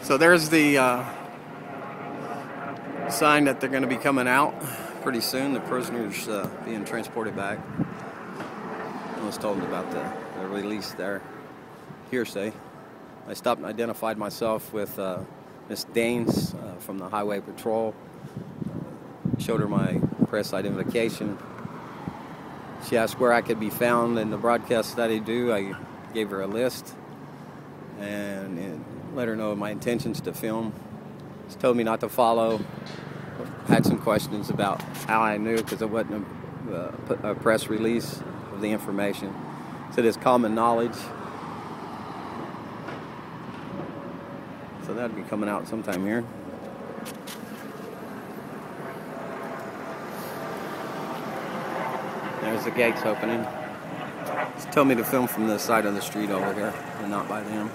So there's the sign that they're going to be coming out pretty soon. The prisoners being transported back. I was told about the release there. Hearsay. I stopped and identified myself with Miss Daines from the Highway Patrol. Showed her my press identification. She asked where I could be found in the broadcast that I do. I gave her a list and let her know my intentions to film. She told me not to follow. Had some questions about how I knew because it wasn't a press release of the information. Said it's common knowledge. So that'd be coming out sometime here. There's the gates opening. She told me to film from the side of the street over here and not by them.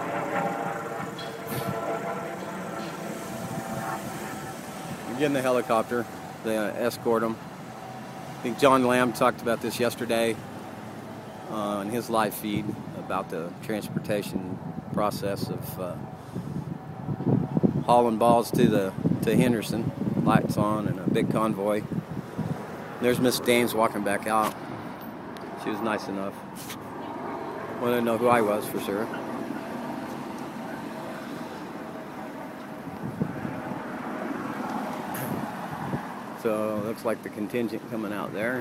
We're getting the helicopter. They escort them. I think John Lamb talked about this yesterday on his live feed about the transportation process of hauling balls to Henderson. Lights on and a big convoy. There's Miss Daines walking back out. She was nice enough. Wanted to know who I was for sure. So looks like the contingent coming out there.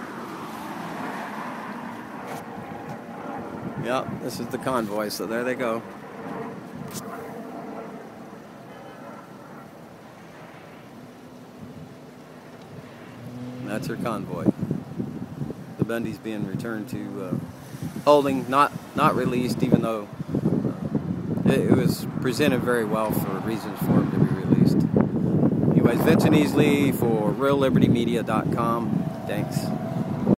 Yep, this is the convoy, so there they go. That's her convoy. The Bundy's being returned to holding, not released, even though it was presented very well for reasons for him to be released. Anyways, Vincent Easley for RealLibertyMedia.com. Thanks.